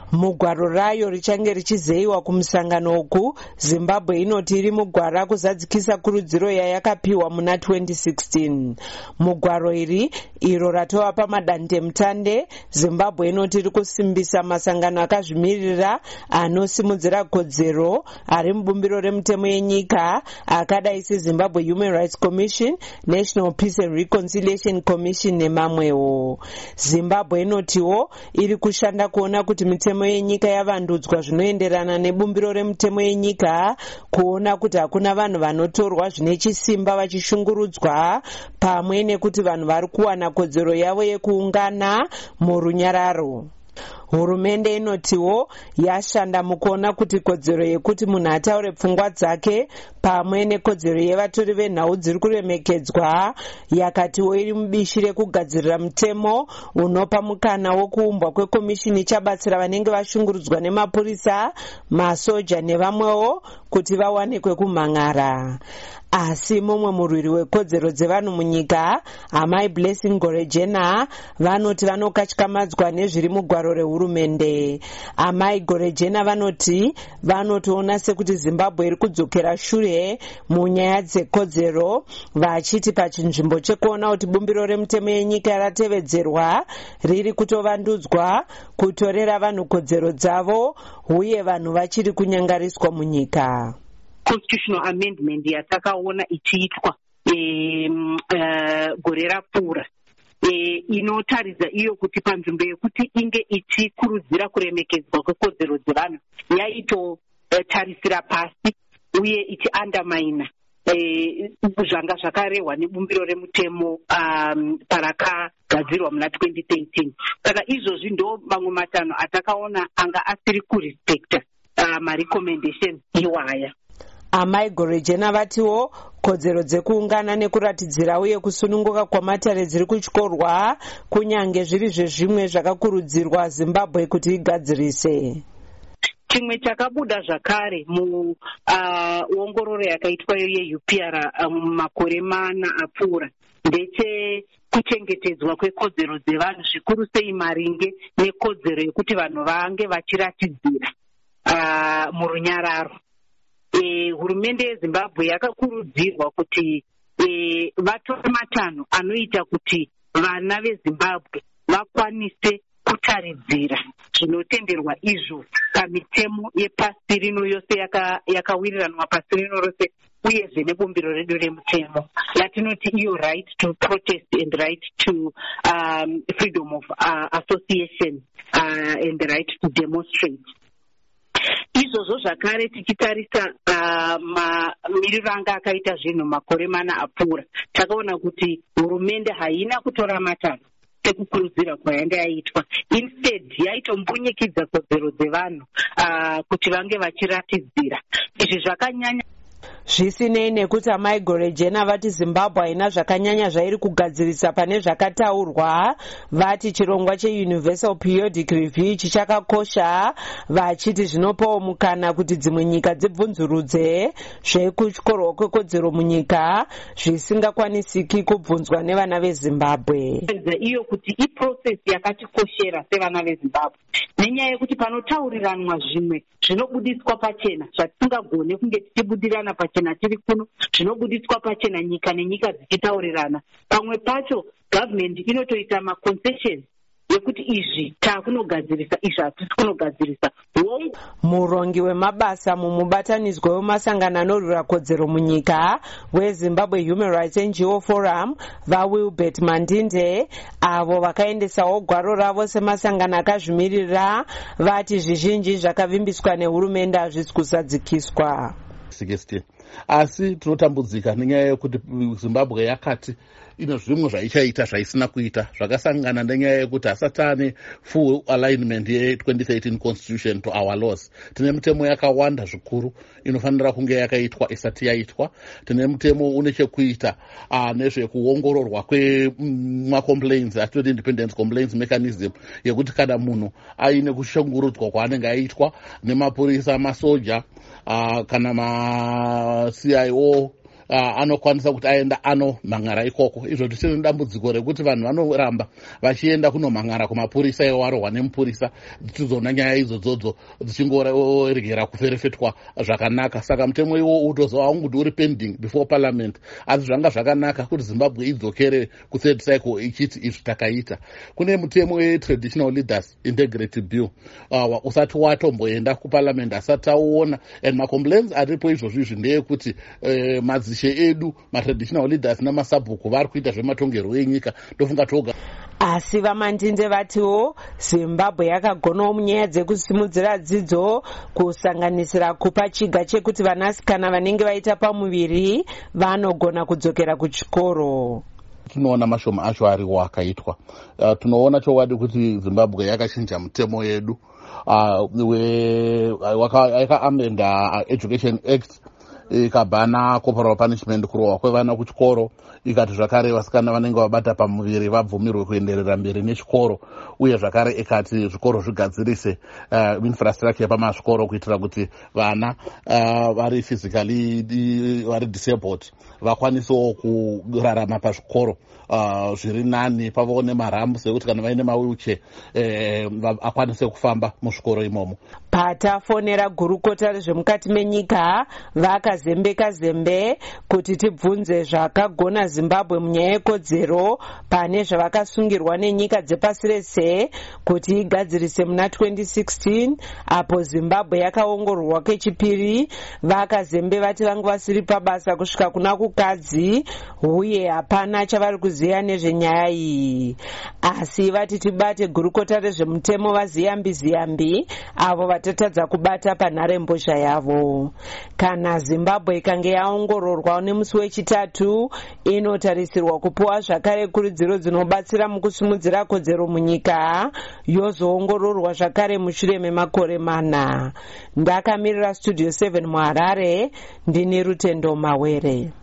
Mugwaro rayo richange richizeyiwa kumusangano uku, Zimbabwe inoti iri mugwara kuzadzikisa kurudziro yayakapiwa muna 2016. Mugwaro iro ratova pamadandemutande, Zimbabwe inoti iri kusimbisa masangano akazvimirira anosimudzira kodzero ari mubumbiro remutemo yenyika akadai seZimbabwe Human Rights Commission, National Peace and Reconciliation Commission nemamwewo. Zimbabwe inotiwo iri kushanda kuona kuti mitemo yenyika yavandudzwa zvinoenderana nebumbiro remutemo yenyika, kuona kuti hakuna vanhu vanotorwa zvine chisimba vachishungurudzwa, pamwe nekuti vanhu vari kuwana kodzero yavo yekuungana murunyararo. Hurumende inotiwo yashanda mukuona kuti kodzero yekuti munhu ataure pfungwa dzake pamwe nekodzero yevatori venhau dziri kuremekedzwa, yakatiwo iri mubishi rekugadzirira mutemo unopa mukana wokuumbwa kwekomishini ichabatsira vanenge vashungurudzwa nemapurisa, masoja nevamwewo kuti vawane kwekumhan'ara. Asi mumwe murwiri wekodzero dzevanhu munyika, Amai Blessing Gorejena, vanoti vanokatyamadzwa nezviri mugwaro rehurumende. Amai Gorejena vanoti vanotoona sekuti Zimbabwe iri kudzokera shure munyaya dzekodzero, vachiti pachinzvimbo chekuona kuti bumbiro remutemo yenyika ratevedzerwa riri kutovandudzwa kutorera vanhu kodzero dzavo, uye vanhu vachiri kunyangariswa munyika. Constitutional amendment yatakaona ichiitwa gore rapfuura inotaridza iyo kuti panzvimbo yekuti inge ichikurudzira kuremekedzwa kwekodzero dzevanhu yaitotarisira pasi uye ichiandamaina zvanga zvakarehwa nebumbiro remutemo parakagadzirwa muna 2013. Saka izvozvi ndo mamwe matanho atakaona anga asiri kurespekta marecommendations iwaya. Amai Gorejena vatiwo kodzero dzekuungana nekuratidzira uye kusununguka kwamatare dziri kutyorwa kunyange zviri zvezvimwe zvakakurudzirwa Zimbabwe kuti igadzirise. Chimwe chakabuda zvakare muongororo yakaitwa yeUPR mumakore 4 apfuura ndechekuchengetedzwa kwekodzero dzevanhu, zvikuru sei maringe nekodzero yekuti vanhu vange vachiratidzira murunyararo. Hurumende yeZimbabwe yakakurudzirwa kuti vatore matanho anoita kuti vana veZimbabwe vakwanise kutaridzira zvinotenderwa izvo pamitemo yepasi rino yose yakawiriranwa pasi rino rose, uyezve nebumbiro redu remutemo latinoti iyo right to protest and right to freedom of association and the right to demonstrate. Izvozvo zvakare tichitarisa mamiriro anga akaita zvinhu makore 4 apfuura, takaona kuti hurumende haina kutora matanho sekukurudzira kwayanga yaitwa. Instead yaitombunyikidzwa kodzero dzevanhu kuti vange vachiratidzira. Izvi zvakanyanya zvisinei nekuti Amai Gorejena vati Zimbabwe haina zvakanyanya zvairi kugadzirisa pane zvakataurwa, vati chirongwa cheUniversal Periodic Review chichakakosha, vachiti zvinopawo mukana kuti dzimwe nyika dzibvunzurudze zvekutyorwa kwekodzero munyika zvisingakwanisiki kubvunzwa nevana veZimbabwe. Iyo kuti iprocess yakatikoshera sevana veZimbabwe, nenyaya yekuti panotauriranwa zvimwe zvinobudiswa pachena zvatisingagone kunge tichibudirana pachena tiri kuno, zvinobudiswa pachena nyika nenyika dzichitaurirana. Pamwe pacho government inotoita maconcessions yekuti izvi takunogadzirisa, izvi hatisi kunogadzirisa. Murongi wemabasa mumubatanidzwa wemasangano anorwira kodzero munyika weZimbabwe Human Rights NGO Forum, vaWilbert Mandinde, avo vakaendesawo gwaro ravo semasangano akazvimirira, vati zvizhinji zvakavimbiswa nehurumende hazvisi kusadzikiswa. Asi tinotambudzika nenyaya yekuti Zimbabwe yakati ino zvimwe zvaichaita zvaisina kuita, zvakasangana nenyaya yekuti hasati ane full alignment ye2013 constitution to our laws. Tine mitemo yakawanda zvikuru inofanira kunge yakaitwa isati yaitwa. Tine mitemo une chekuita nezvekuongororwa kwemacomplaints, atoti independent complaints mechanism, yekuti kana munhu aine kushungurudzwa kwaanenge aitwa nemapurisa, masoja, kana ma CIO anokwanisa kuti aenda anomhan'ara ikoko. Izvo tichiri nedambudziko rekuti vanhu vanoramba vachienda kunomhan'ara kumapurisa iwo warohwa nemupurisa, tichizoona nyaya idzodzo dzichingoregera kuferefetwa zvakanaka. Saka mutemo iwo utozova wanguti uri pending before parliament, asi zvanga zvakanaka kuti Zimbabwe idzokere kuthird cycle ichiti izvi takaita. Kune mutemo weTraditional Leaders Integrity Bill usati watomboenda kuparliament asati auona, and macomplaints aripo izvozvizvi ndeyekuti madzishe edu matraditional leaders namasabhuku vari kuita zvematongerwo enyika. Ndofunga toga asi vamandinde vatiwo Zimbabwe yakagonawo munyaya dzekusimudzira dzidzo, kusanganisira kupa chiga chekuti vanasikana vanenge vaita pamuviri vanogona kudzokera kuchikoro. Tinoona mashoma acho ariwo akaitwa. Tinoona chokwadi kuti Zimbabwe yakachinja mutemo yedu yakaamenda Education Act, ikabhana corporal punishment, kurohwa kwevana kuchikoro, ikati zvakare vasikana vanenge vabata pamuviri vabvumirwe kuenderera mberi nechikoro, uye zvakare ikati zvikoro zvigadzirise infrastructure yepamazvikoro kuitira kuti vana vari physically vari disabled vakwanisewo kurarama pazvikoro zviri nani, pavawo nemarambu sekuti kana vaine mawheelchair akwanise kufamba muzvikoro imomo. Patafonera gurukota rezvemukati menyika vakazembeka zembe kuti tibvunze zvakagona Zimbabwe munyaya yekodzero pane zvavakasungirwa nenyika dzepasi rese kuti igadzirise muna 2016, apo Zimbabwe yakaongororwa kechipiri. Vakazembe vati vangu vasiri pabasa kusvika kuna kukadzi uye hapana chavari kuziva nezvenyaya iyi, asi vati tibate gurukota rezvemutemo vaziyambi avo vatatadza kubata panharembozha yavo. Kana Zimbabwe ikange yaongororwa nemusi wechitatu, inotarisirwa kupuwa zvakare kurudziro dzinobatsira mukusimudzira kodzero munyika, yozoongororwa zvakare mushure memakore 4. Ndakamirira Studio 7 muHarare, ndini Rutendo Mawere.